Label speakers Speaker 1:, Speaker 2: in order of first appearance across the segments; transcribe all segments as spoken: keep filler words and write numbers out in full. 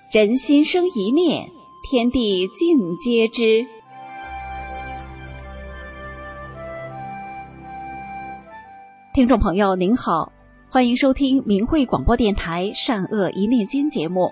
Speaker 1: 人心生一念，天地尽皆知。听众朋友您好，欢迎收听明慧广播电台善恶一念间节目。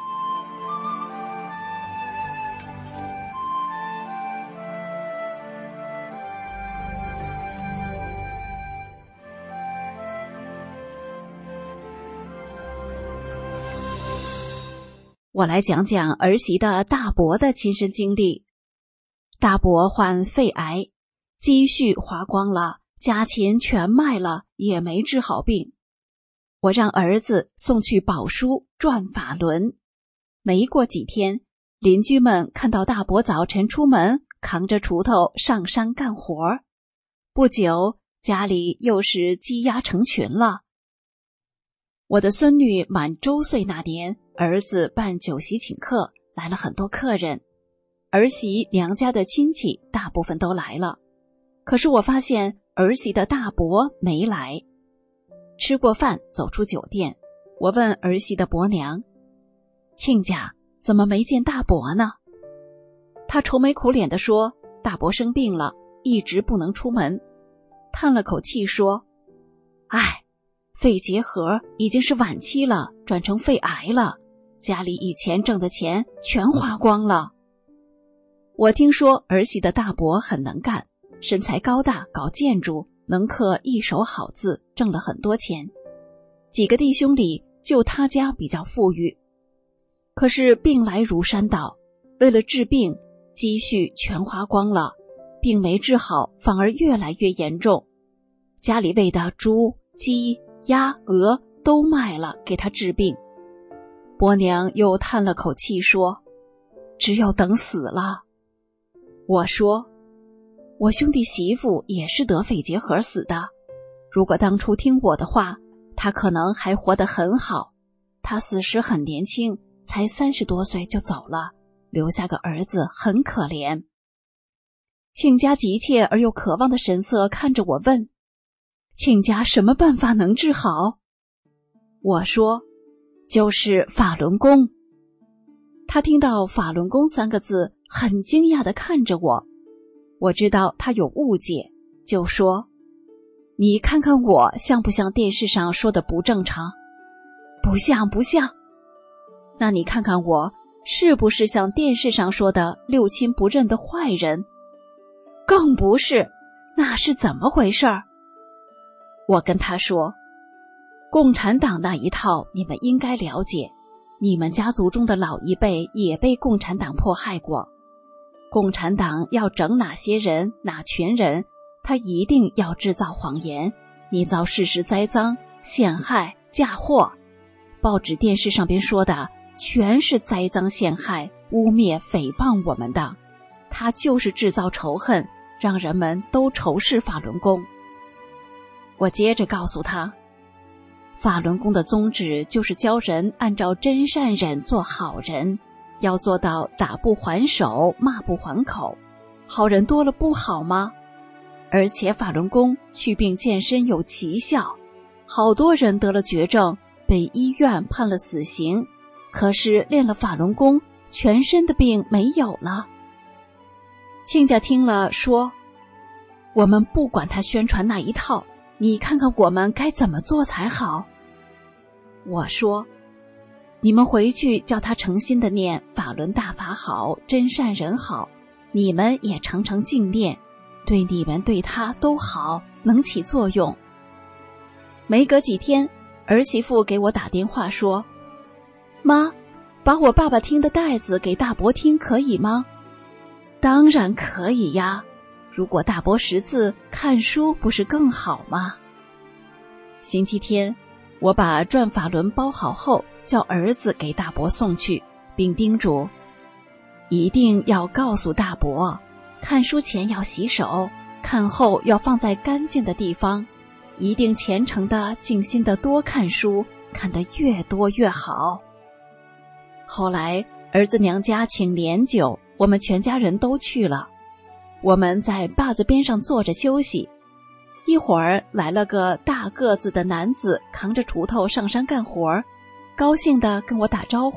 Speaker 1: 我来讲讲儿媳的大伯的亲身经历。大伯患肺癌，积蓄花光了，家钱全卖了，也没治好病。我让儿子送去宝书转法轮。没过几天，邻居们看到大伯早晨出门，扛着锄头上山干活。不久，家里又是鸡鸭成群了。我的孙女满周岁那年，儿子办酒席请客，来了很多客人。儿媳娘家的亲戚大部分都来了，可是我发现儿媳的大伯没来。吃过饭走出酒店，我问儿媳的伯娘，亲家怎么没见大伯呢？她愁眉苦脸地说，大伯生病了，一直不能出门。叹了口气说，唉，肺结核已经是晚期了，转成肺癌了，家里以前挣的钱全花光了。我听说儿媳的大伯很能干，身材高大，搞建筑，能刻一手好字，挣了很多钱。几个弟兄里就他家比较富裕。可是病来如山倒，为了治病，积蓄全花光了，病没治好，反而越来越严重。家里喂的猪、鸡、鸭、鹅都卖了给他治病。伯娘又叹了口气说，只有等死了。我说，我兄弟媳妇也是得肺结核死的，如果当初听我的话，他可能还活得很好。他死时很年轻，才三十多岁就走了，留下个儿子，很可怜。亲家急切而又渴望的神色看着我问，亲家什么办法能治好？我说，就是法轮功。他听到法轮功三个字，很惊讶地看着我。我知道他有误解，就说，你看看我像不像电视上说的不正常？不像不像。那你看看我是不是像电视上说的六亲不认的坏人？更不是，那是怎么回事儿？我跟他说，共产党那一套你们应该了解，你们家族中的老一辈也被共产党迫害过。共产党要整哪些人哪群人，他一定要制造谎言，捏造事实栽赃，陷害嫁祸。报纸电视上边说的全是栽赃陷害，污蔑诽谤我们的，他就是制造仇恨，让人们都仇视法轮功。我接着告诉他，法轮功的宗旨就是教人按照真善忍做好人，要做到打不还手，骂不还口。好人多了不好吗？而且法轮功祛病健身有奇效，好多人得了绝症，被医院判了死刑，可是练了法轮功，全身的病没有了。亲家听了说，我们不管他宣传那一套，你看看我们该怎么做才好。我说，你们回去叫他诚心的念法轮大法好，真善人好，你们也常常敬念，对你们对他都好，能起作用。没隔几天，儿媳妇给我打电话说，妈，把我爸爸听的带子给大伯听可以吗？当然可以呀，如果大伯识字看书不是更好吗？星期天，我把转法轮包好后，叫儿子给大伯送去，并叮嘱，一定要告诉大伯，看书前要洗手，看后要放在干净的地方，一定虔诚的静心的多看书，看得越多越好。后来儿子娘家请年酒，我们全家人都去了。我们在坝子边上坐着休息，一会儿来了个大个子的男子，扛着锄头上山干活，高兴地跟我打招呼，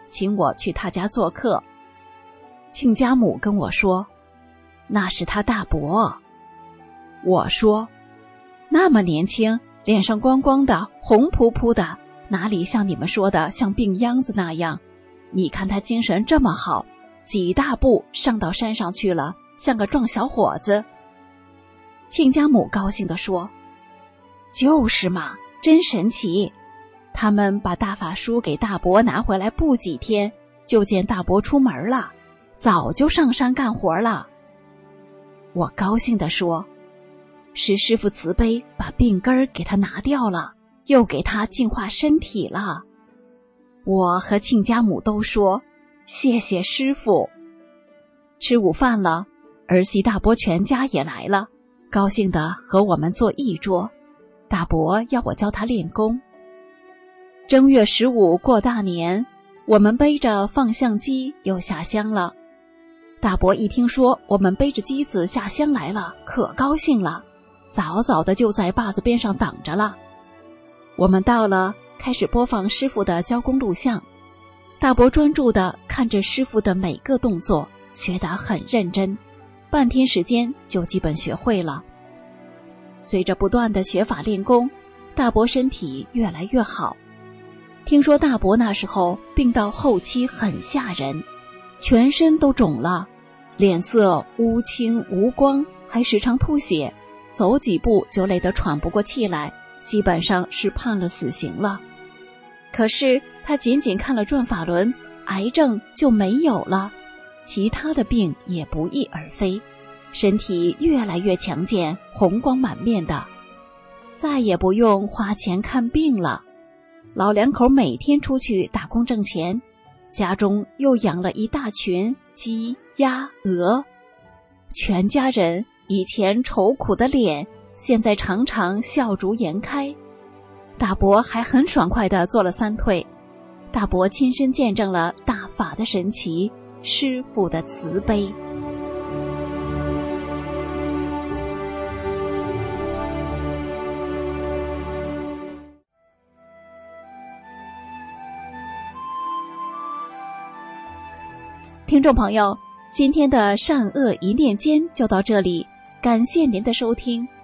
Speaker 1: 请我去他家做客。亲家母跟我说，那是他大伯。我说，那么年轻，脸上光光的，红扑扑的，哪里像你们说的像病秧子那样？你看他精神这么好，几大步上到山上去了，像个壮小伙子。亲家母高兴地说，就是嘛，真神奇。他们把大法书给大伯拿回来不几天，就见大伯出门了，早就上山干活了。我高兴地说，是师父慈悲，把病根儿给他拿掉了，又给他净化身体了。我和亲家母都说，谢谢师父。吃午饭了，儿媳大伯全家也来了，高兴地和我们坐一桌。大伯要我教他练功。正月十五过大年，我们背着放相机又下乡了。大伯一听说我们背着机子下乡来了，可高兴了，早早的就在坝子边上等着了。我们到了，开始播放师父的教功录像。大伯专注地看着师父的每个动作，学得很认真，半天时间就基本学会了。随着不断的学法练功，大伯身体越来越好。听说大伯那时候病到后期很吓人，全身都肿了，脸色乌青无光，还时常吐血，走几步就累得喘不过气来，基本上是判了死刑了。可是他仅仅看了转法轮，癌症就没有了，其他的病也不翼而飞，身体越来越强健，红光满面的，再也不用花钱看病了。老两口每天出去打工挣钱，家中又养了一大群鸡、鸭、鹅，全家人以前愁苦的脸，现在常常笑逐颜开。大伯还很爽快地做了三退。大伯亲身见证了大法的神奇，师父的慈悲。听众朋友，今天的善恶一念间就到这里，感谢您的收听，